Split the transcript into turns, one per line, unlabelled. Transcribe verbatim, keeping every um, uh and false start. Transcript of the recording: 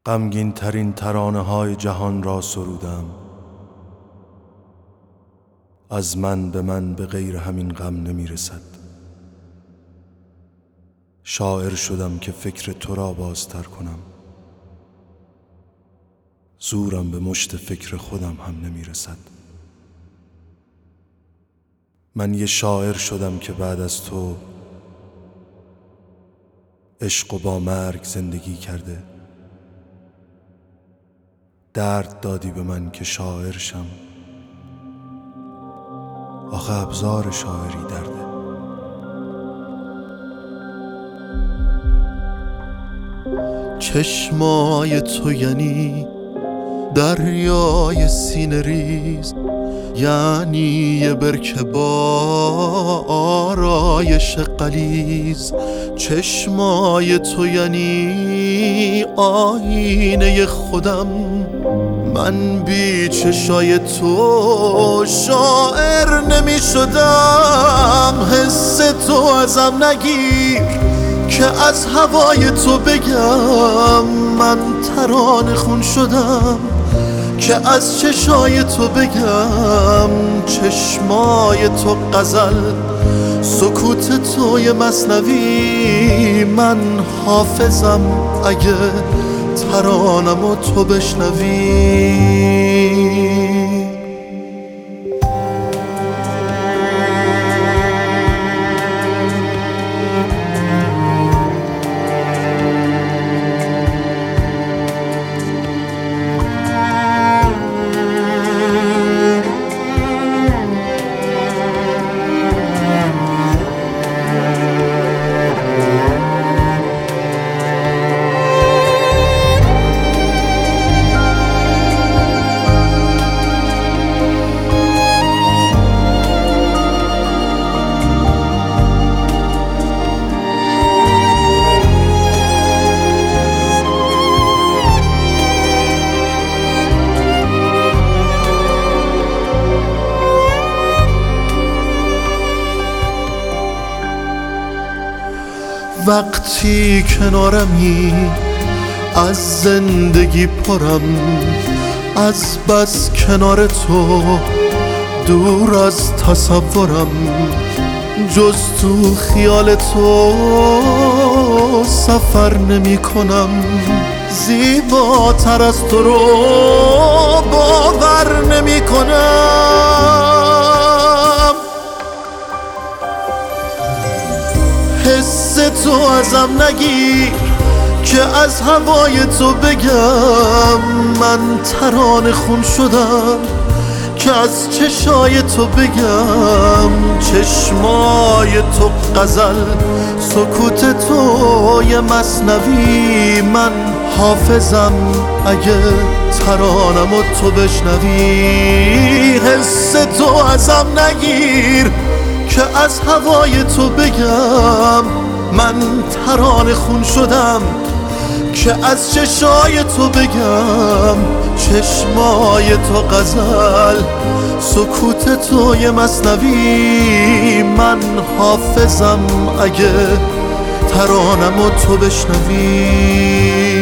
غمگین ترین ترانه های جهان را سرودم. از من به من به غیر همین غم نمی رسد. شاعر شدم که فکر تو را بازتر کنم. زورم به مشت فکر خودم هم نمی رسد. من یه شاعر شدم که بعد از تو عشق و با مرگ زندگی کرده. درد دادی به من که شاعر شم، آخه ابزار شاعری درده.
چشمای تو یعنی دریای سینه ریز، یعنی یه برکه با آرایش غلیظ. چشمای تو یعنی آینه خودم، من بی چشای تو شاعر نمی شدم. حس تو ازم نگیر که از هوای تو بگم، من ترانه خون شدم که از چشای تو بگم. چشمای تو غزل، سکوت تو یه مثنوی، من حافظم اگه ترانمو تو بشنوی. وقتی کنارمی از زندگی پرم، از بس کنار تو دور از تصورم. جز تو خیال تو سفر نمی کنم، زیباتر از تو رو باور نمی کنم. حس تو ازم نگیر که از هوای تو بگم، من ترانه خون شدم که از چشای تو بگم. چشمای تو غزل، سکوت تو یه مثنوی، من حافظم اگه ترانمو تو بشنوی. حس تو ازم نگیر که از هوای تو بگم، من ترانه خون شدم که از چشای تو بگم. چشمای تو غزل، سکوت تو یه مثنوی، من حافظم اگه ترانمو تو بشنوی.